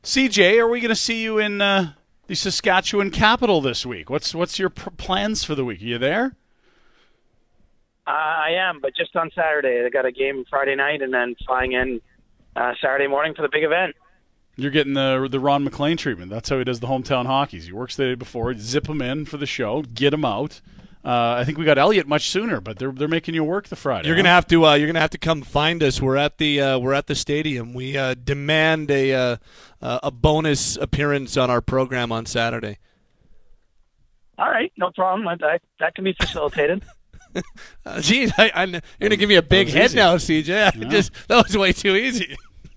CJ, are we going to see you in the Saskatchewan capital this week? What's your plans for the week? Are you there? I am, but just on Saturday. I got a game Friday night and then flying in Saturday morning for the big event. You're getting the Ron McLean treatment. That's how he does the hometown hockeys. He works the day before, zip him in for the show, get him out. I think we got Elliot much sooner, but they're making you work the Friday. You're gonna have to come find us. We're at the stadium. We demand a bonus appearance on our program on Saturday. All right, no problem. That can be facilitated. Geez, you're gonna give me a big head easy. Now, CJ. Yeah. That was way too easy.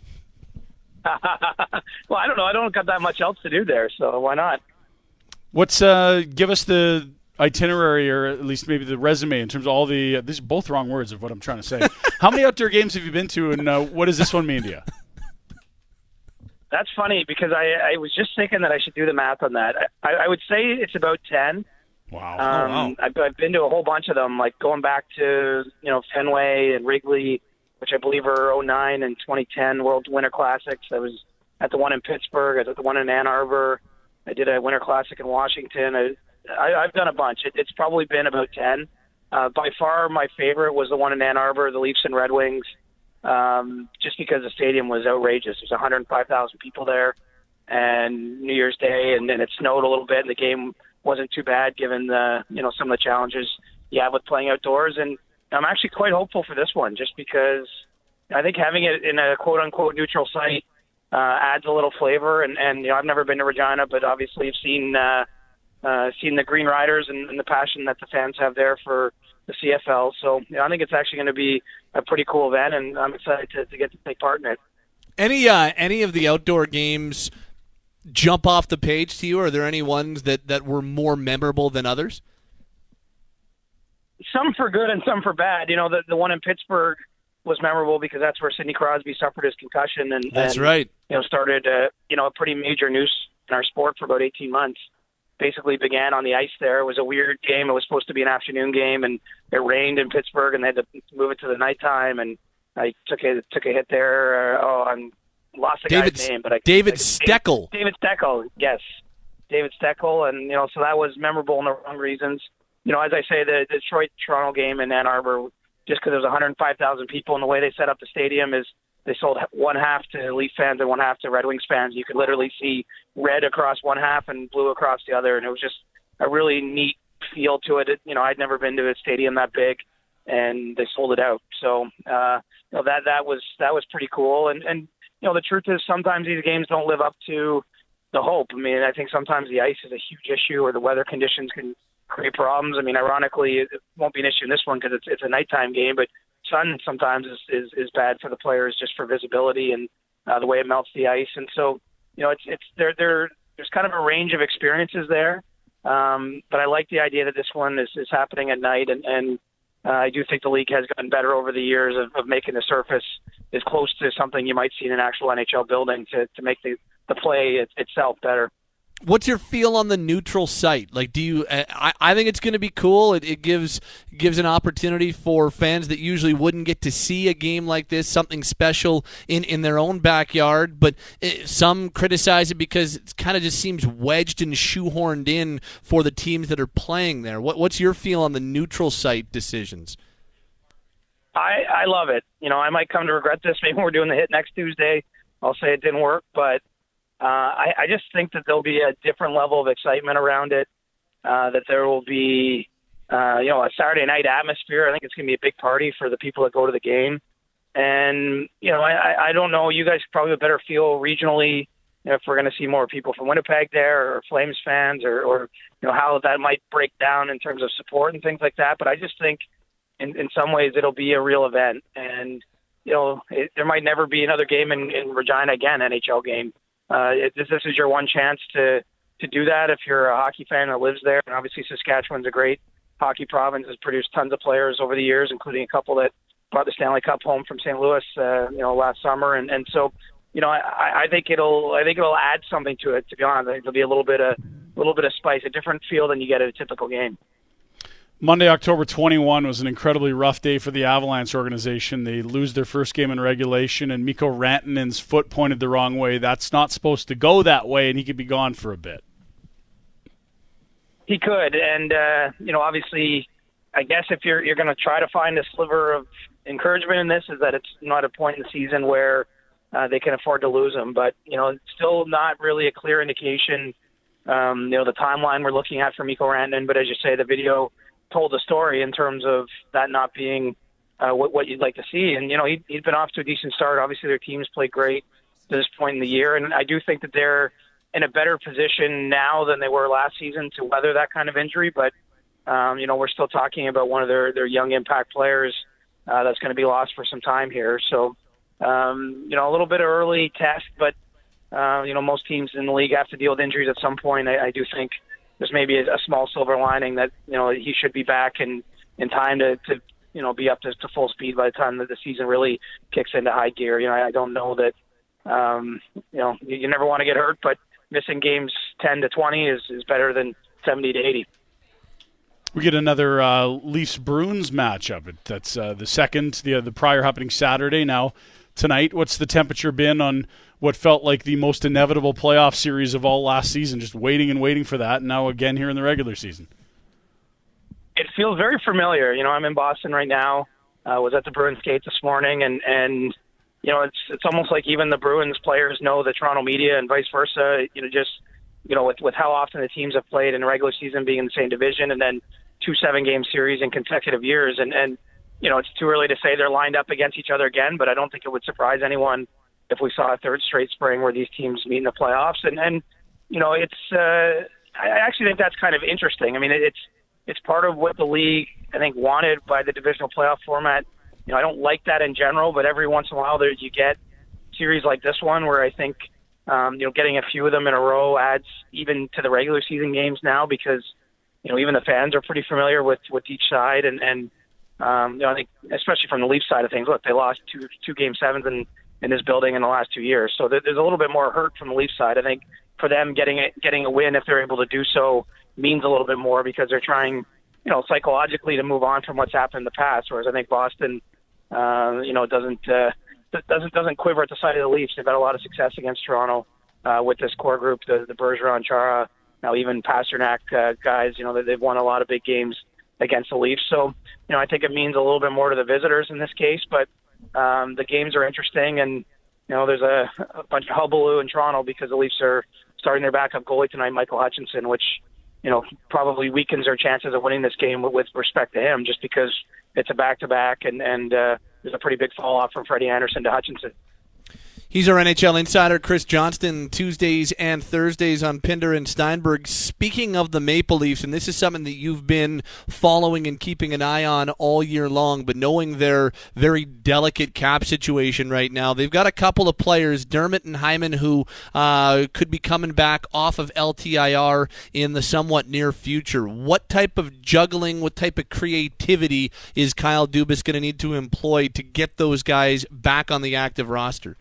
Well, I don't know. I don't got that much else to do there, so why not? Give us the itinerary, or at least maybe the resume in terms of all the these are both wrong words of what I'm trying to say. How many outdoor games have you been to, and what does this one mean to you? That's funny because I was just thinking that I should do the math on that. I would say it's about 10. Wow. Wow. I've been to a whole bunch of them, like going back to Fenway and Wrigley, which I believe are 2009 and 2010 World Winter Classics. I was at the one in Pittsburgh. I was at the one in Ann Arbor. I did a Winter Classic in Washington. I've done a bunch. It's probably been about 10. By far, my favorite was the one in Ann Arbor, the Leafs and Red Wings, just because the stadium was outrageous. There's 105,000 people there, and New Year's Day, and then it snowed a little bit, and the game wasn't too bad given some of the challenges you have with playing outdoors. And I'm actually quite hopeful for this one, just because I think having it in a quote-unquote neutral site adds a little flavor. And I've never been to Regina, but obviously I've seen the Green Riders and the passion that the fans have there for the CFL. So I think it's actually going to be a pretty cool event, and I'm excited to get to take part in it. Any of the outdoor games jump off the page to you? Are there any ones that were more memorable than others? Some for good and some for bad. The one in Pittsburgh was memorable because that's where Sidney Crosby suffered his concussion and right. Started a pretty major news in our sport for about 18 months. Basically began on the ice there. It was a weird game. It was supposed to be an afternoon game, and it rained in Pittsburgh, and they had to move it to the nighttime. And I took a hit there. I lost the guy's name, but David Steckel. David Steckel, yes, David Steckel, and so that was memorable in the wrong reasons. As I say, the Detroit-Toronto game in Ann Arbor, just because there was 105,000 people, and the way they set up the stadium is they sold one half to Leaf fans and one half to Red Wings fans. You could literally see red across one half and blue across the other, and it was just a really neat feel to it. I'd never been to a stadium that big, and they sold it out. So that was pretty cool. And the truth is sometimes these games don't live up to the hope. I mean, I think sometimes the ice is a huge issue, or the weather conditions can create problems. I mean, ironically, it won't be an issue in this one because it's a nighttime game, but sun sometimes is bad for the players just for visibility and the way it melts the ice. And so, there's kind of a range of experiences there. But I like the idea that this one is happening at night, and I do think the league has gotten better over the years of making the surface as close to something you might see in an actual NHL building to make the play itself better. What's your feel on the neutral site? Like, do you? I think it's going to be cool. It gives an opportunity for fans that usually wouldn't get to see a game like this, something special in their own backyard. But some criticize it because it kind of just seems wedged and shoehorned in for the teams that are playing there. What's your feel on the neutral site decisions? I love it. I might come to regret this. Maybe we're doing the hit next Tuesday. I'll say it didn't work, but I just think that there'll be a different level of excitement around it, that there will be, a Saturday night atmosphere. I think it's going to be a big party for the people that go to the game. And, I don't know, you guys probably have a better feel regionally if we're going to see more people from Winnipeg there or Flames fans or how that might break down in terms of support and things like that. But I just think in some ways it'll be a real event. And, there might never be another game in Regina again, NHL game. This is your one chance to do that if you're a hockey fan that lives there. And obviously Saskatchewan's a great hockey province, has produced tons of players over the years, including a couple that brought the Stanley Cup home from St. Louis, last summer. And so, I think it'll add something to it, to be honest. I think there'll be a little bit of spice, a different feel than you get at a typical game. Monday, October 21 was an incredibly rough day for the Avalanche organization. They lose their first game in regulation, and Mikko Rantanen's foot pointed the wrong way. That's not supposed to go that way, and he could be gone for a bit. He could, and obviously, I guess if you're going to try to find a sliver of encouragement in this, is that it's not a point in the season where they can afford to lose him. But it's still not really a clear indication. The timeline we're looking at for Mikko Rantanen, but as you say, the video told the story in terms of that not being what you'd like to see. And, he's been off to a decent start. Obviously, their team's played great to this point in the year. And I do think that they're in a better position now than they were last season to weather that kind of injury. But, we're still talking about one of their young impact players that's going to be lost for some time here. So, a little bit of early test, but, most teams in the league have to deal with injuries at some point. I do think there's maybe a small silver lining that, he should be back in time to be up to full speed by the time that the season really kicks into high gear. I don't know that, you never want to get hurt, but missing games 10 to 20 is better than 70 to 80. We get another Leafs-Bruins matchup. That's the second, the prior happening Saturday. Now, tonight, what's the temperature been on what felt like the most inevitable playoff series of all last season, just waiting and waiting for that, and now again here in the regular season? It feels very familiar. I'm in Boston right now. Was at the Bruins gate this morning, and it's almost like even the Bruins players know the Toronto media and vice versa. With how often the teams have played in the regular season being in the same division, and then 2 7-game series in consecutive years, and it's too early to say they're lined up against each other again, but I don't think it would surprise anyone if we saw a third straight spring where these teams meet in the playoffs. And it's I actually think that's kind of interesting. I mean, it's part of what the league, I think, wanted by the divisional playoff format. I don't like that in general, but every once in a while you get series like this one where I think, getting a few of them in a row adds even to the regular season games now because, even the fans are pretty familiar with each side. And I think, especially from the Leafs side of things, look, they lost two Game 7s in this building in the last 2 years. So there's a little bit more hurt from the Leafs side. I think for them getting a win, if they're able to do so, means a little bit more because they're trying, psychologically to move on from what's happened in the past. Whereas I think Boston, doesn't quiver at the sight of the Leafs. They've had a lot of success against Toronto with this core group, the Bergeron, Chara, now even Pasternak guys. They've won a lot of big games against the Leafs. So, I think it means a little bit more to the visitors in this case. But the games are interesting, and there's a bunch of hullabaloo in Toronto because the Leafs are starting their backup goalie tonight, Michael Hutchinson, which probably weakens their chances of winning this game with respect to him, just because it's a back-to-back, and there's a pretty big fall-off from Freddie Anderson to Hutchinson. He's our NHL insider, Chris Johnston, Tuesdays and Thursdays on Pinder and Steinberg. Speaking of the Maple Leafs, and this is something that you've been following and keeping an eye on all year long, but knowing their very delicate cap situation right now, they've got a couple of players, Dermott and Hyman, who could be coming back off of LTIR in the somewhat near future. What type of juggling, what type of creativity is Kyle Dubas going to need to employ to get those guys back on the active roster?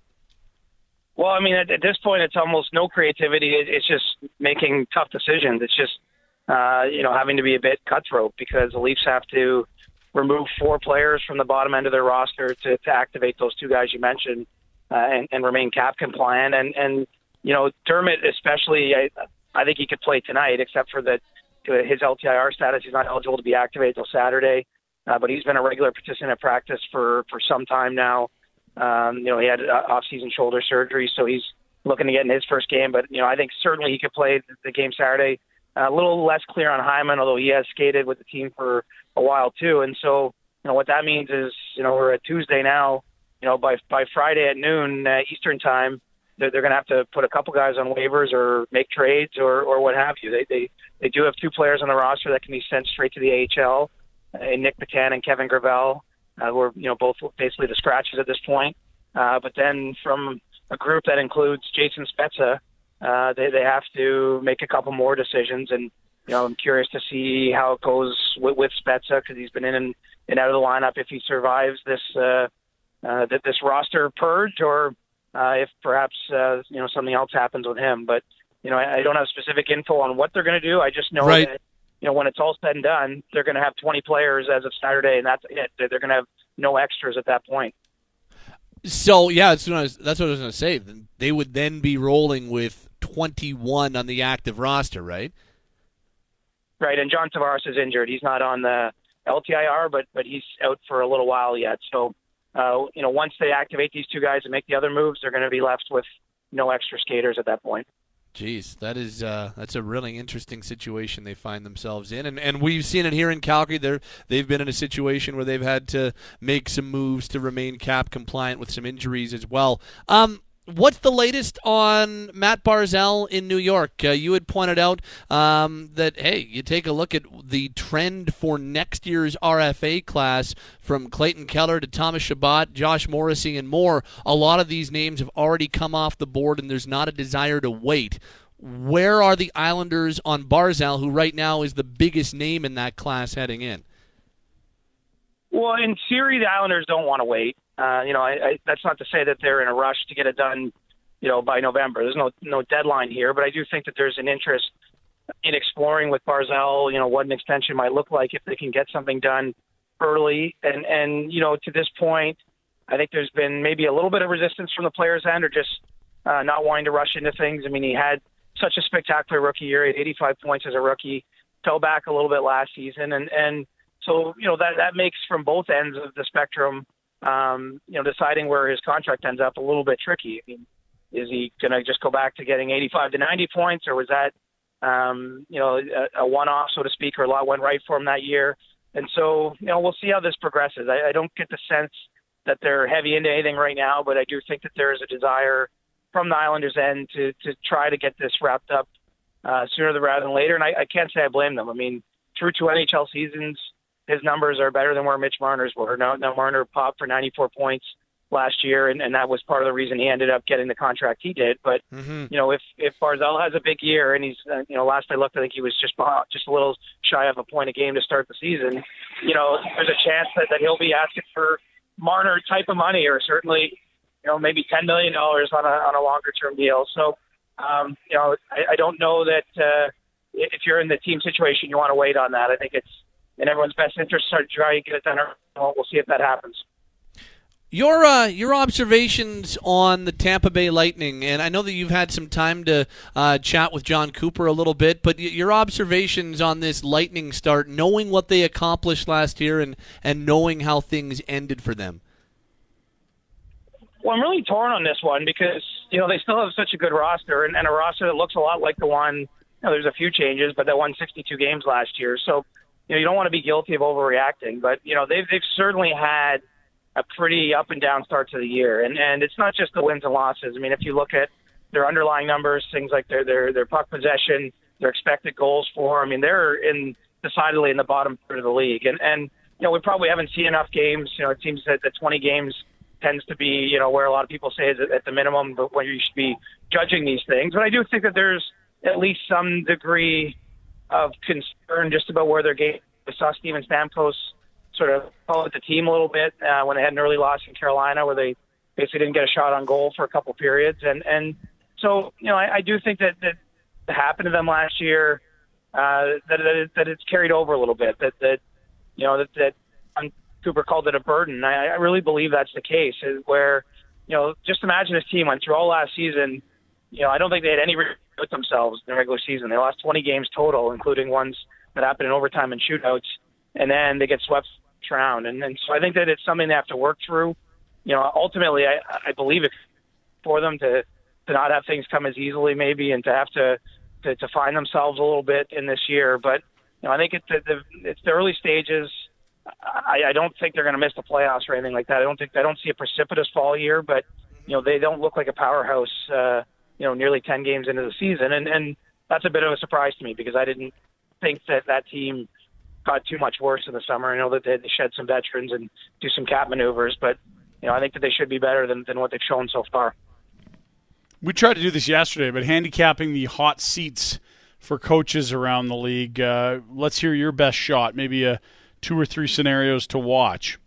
Well, I mean, at this point, it's almost no creativity. It's just making tough decisions. It's just, having to be a bit cutthroat because the Leafs have to remove 4 players from the bottom end of their roster to activate those 2 guys you mentioned and remain cap compliant. And Dermott especially, I think he could play tonight, except for his LTIR status. He's not eligible to be activated till Saturday, but he's been a regular participant at practice for some time now. He had off-season shoulder surgery, so he's looking to get in his first game. But, I think certainly he could play the game Saturday. A little less clear on Hyman, although he has skated with the team for a while too. And so, what that means is, we're at Tuesday now. By Friday at noon Eastern time, they're going to have to put a couple guys on waivers or make trades or what have you. They do have 2 players on the roster that can be sent straight to the AHL, Nick Petan and Kevin Gravel. Who are both basically the scratches at this point. But then from a group that includes Jason Spezza, they have to make a couple more decisions. And, I'm curious to see how it goes with Spezza because he's been in and out of the lineup if he survives this roster purge or if perhaps, something else happens with him. But, I don't have specific info on what they're going to do. I just know that when it's all said and done, they're going to have 20 players as of Saturday, and that's it. They're going to have no extras at that point. So, yeah, that's what I was going to say. They would then be rolling with 21 on the active roster, right? Right, and John Tavares is injured. He's not on the LTIR, but he's out for a little while yet. So, once they activate these two guys and make the other moves, they're going to be left with no extra skaters at that point. Jeez, that's a really interesting situation they find themselves in, and we've seen it here in Calgary. They've been in a situation where they've had to make some moves to remain cap compliant with some injuries as well. What's the latest on Matt Barzal in New York? You had pointed out that, hey, you take a look at the trend for next year's RFA class from Clayton Keller to Thomas Chabot, Josh Morrissey, and more. A lot of these names have already come off the board, and there's not a desire to wait. Where are the Islanders on Barzal, who right now is the biggest name in that class heading in? Well, in theory, the Islanders don't want to wait. That's not to say that they're in a rush to get it done, by November. There's no deadline here, but I do think that there's an interest in exploring with Barzal, what an extension might look like if they can get something done early. And to this point, I think there's been maybe a little bit of resistance from the players' end, or just not wanting to rush into things. I mean, he had such a spectacular rookie year. He had 85 points as a rookie, fell back a little bit last season, and so that makes, from both ends of the spectrum, deciding where his contract ends up a little bit tricky. I mean, is he going to just go back to getting 85 to 90 points, or was that, a one-off, so to speak, or a lot went right for him that year? And so, we'll see how this progresses. I don't get the sense that they're heavy into anything right now, but I do think that there is a desire from the Islanders' end to try to get this wrapped up sooner rather than later. And I can't say I blame them. I mean, through 2 NHL seasons, his numbers are better than where Mitch Marner's were. Now Marner popped for 94 points last year, and that was part of the reason he ended up getting the contract he did. But, if Barzal has a big year, and he's, last I looked, I think he was just a little shy of a point a game to start the season, there's a chance that he'll be asking for Marner type of money, or certainly, maybe $10 million on a longer-term deal. So, I don't know that if you're in the team situation, you want to wait on that. I think it's in everyone's best interest to try and get it done. We'll see if that happens. Your observations on the Tampa Bay Lightning, and I know that you've had some time to chat with John Cooper a little bit, but your observations on this Lightning start, knowing what they accomplished last year and knowing how things ended for them. Well, I'm really torn on this one because, they still have such a good roster, and a roster that looks a lot like the one, there's a few changes, but that won 62 games last year. So, you don't want to be guilty of overreacting, but, they've certainly had a pretty up and down start to the year. And it's not just the wins and losses. I mean, if you look at their underlying numbers, things like their puck possession, their expected goals for, I mean, they're decidedly in the bottom third of the league. And we probably haven't seen enough games. It seems that the 20 games tends to be, where a lot of people say is at the minimum, but where you should be judging these things. But I do think that there's at least some degree of concern just about where their game. I saw Steven Stamkos sort of followed the team a little bit when they had an early loss in Carolina, where they basically didn't get a shot on goal for a couple periods. And so, I do think that happened to them last year, that it's carried over a little bit, that Cooper called it a burden. I really believe that's the case, where, just imagine this team went through all last season. I don't think they had any with themselves in the regular season. They lost 20 games total, including ones that happened in overtime and shootouts, and then they get swept round. And so I think that it's something they have to work through. Ultimately, I believe it for them to not have things come as easily, maybe, and to have to find themselves a little bit in this year. But I think it's the early stages. I don't think they're going to miss the playoffs or anything like that. I don't see a precipitous fall here, but they don't look like a powerhouse. Nearly 10 games into the season, and that's a bit of a surprise to me because I didn't think that team got too much worse in the summer. I know that they had to shed some veterans and do some cap maneuvers, but I think that they should be better than what they've shown so far. We tried to do this yesterday, but handicapping the hot seats for coaches around the league. Let's hear your best shot, maybe 2 or 3 scenarios to watch.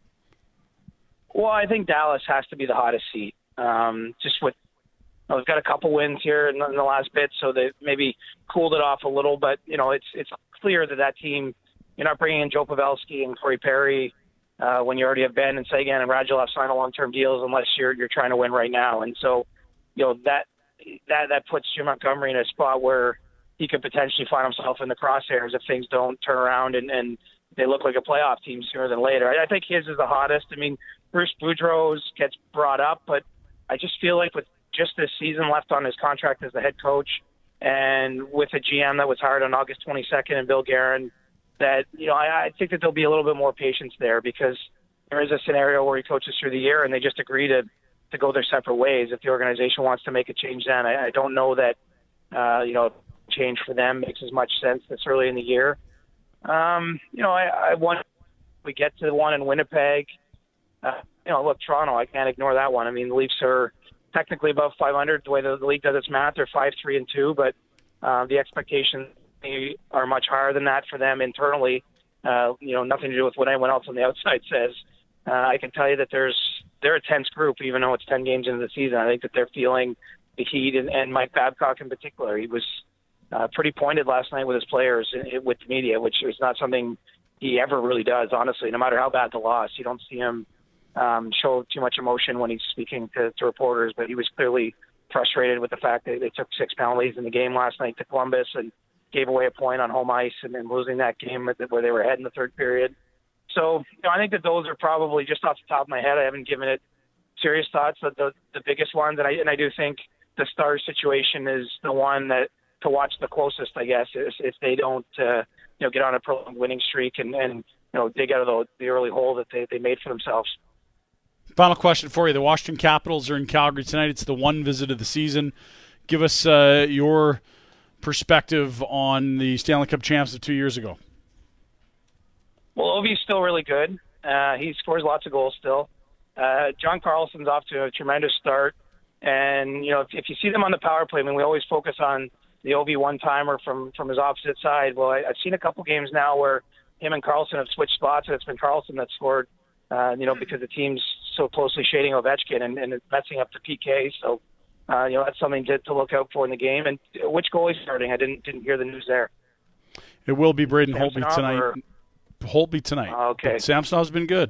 Well, I think Dallas has to be the hottest seat. Just with they've got a couple wins here in the last bit, so they maybe cooled it off a little. But it's clear that team, you're not bringing in Joe Pavelski and Corey Perry when you already have Ben and Sagan and Radulov sign a long-term deals unless you're trying to win right now. And so, that puts Jim Montgomery in a spot where he could potentially find himself in the crosshairs if things don't turn around and they look like a playoff team sooner than later. I think his is the hottest. I mean, Bruce Boudreau's gets brought up, but I just feel like with just this season left on his contract as the head coach and with a GM that was hired on August 22nd and Bill Guerin, that, I think that there'll be a little bit more patience there because there is a scenario where he coaches through the year and they just agree to go their separate ways. If the organization wants to make a change then, I don't know that, change for them makes as much sense this early in the year. I want we get to the one in Winnipeg. Look, Toronto, I can't ignore that one. I mean, the Leafs are technically above 500 the way the league does its math. They're 5-3-2, but the expectations are much higher than that for them internally. Nothing to do with what anyone else on the outside says. I can tell you that they're a tense group, even though it's 10 games into the season. I think that they're feeling the heat, and Mike Babcock in particular. He was pretty pointed last night with his players, with the media, which is not something he ever really does, honestly. No matter how bad the loss, you don't see him show too much emotion when he's speaking to reporters, but he was clearly frustrated with the fact that they took 6 penalties in the game last night to Columbus and gave away a point on home ice and then losing that game where they were ahead in the third period. So I think that those are probably, just off the top of my head, I haven't given it serious thoughts, but the biggest ones, and I do think the Stars situation is the one that to watch the closest, I guess, if they don't get on a prolonged winning streak and dig out of the early hole that they made for themselves. Final question for you. The Washington Capitals are in Calgary tonight. It's the one visit of the season. Give us your perspective on the Stanley Cup champs of 2 years ago. Well, Ovi's still really good. He scores lots of goals still. John Carlson's off to a tremendous start. And, if you see them on the power play, I mean, we always focus on the Ovi one-timer from his opposite side. Well, I've seen a couple games now where him and Carlson have switched spots, and it's been Carlson that scored, because the team's so closely shading Ovechkin and it's messing up the PK. So, that's something to look out for in the game. And which goalie's starting? I didn't hear the news there. It will be Braden Holtby tonight. Holtby tonight. Okay. But Samsonov's been good.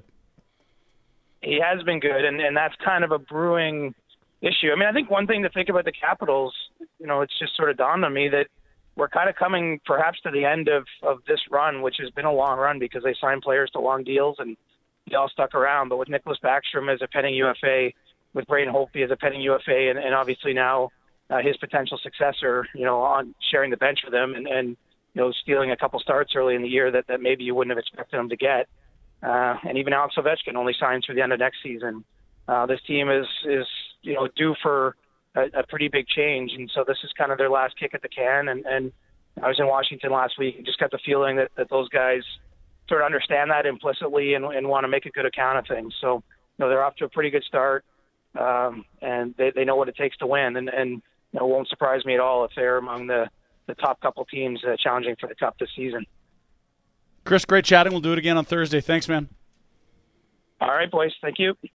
He has been good, and that's kind of a brewing issue. I mean, I think one thing to think about the Capitals, it's just sort of dawned on me that we're kind of coming perhaps to the end of this run, which has been a long run because they signed players to long deals and they all stuck around. But with Nicholas Backstrom as a pending UFA, with Braden Holtby as a pending UFA, and obviously now his potential successor, on sharing the bench with him and stealing a couple starts early in the year that maybe you wouldn't have expected him to get. And even Alex Ovechkin only signs through the end of next season. This team is due for a pretty big change, and so this is kind of their last kick at the can. And I was in Washington last week and just got the feeling that those guys sort of understand that implicitly and want to make a good account of things. So they're off to a pretty good start, and they know what it takes to win. And it won't surprise me at all if they're among the top couple teams challenging for the Cup this season. Chris, great chatting. We'll do it again on Thursday. Thanks, man. All right, boys. Thank you.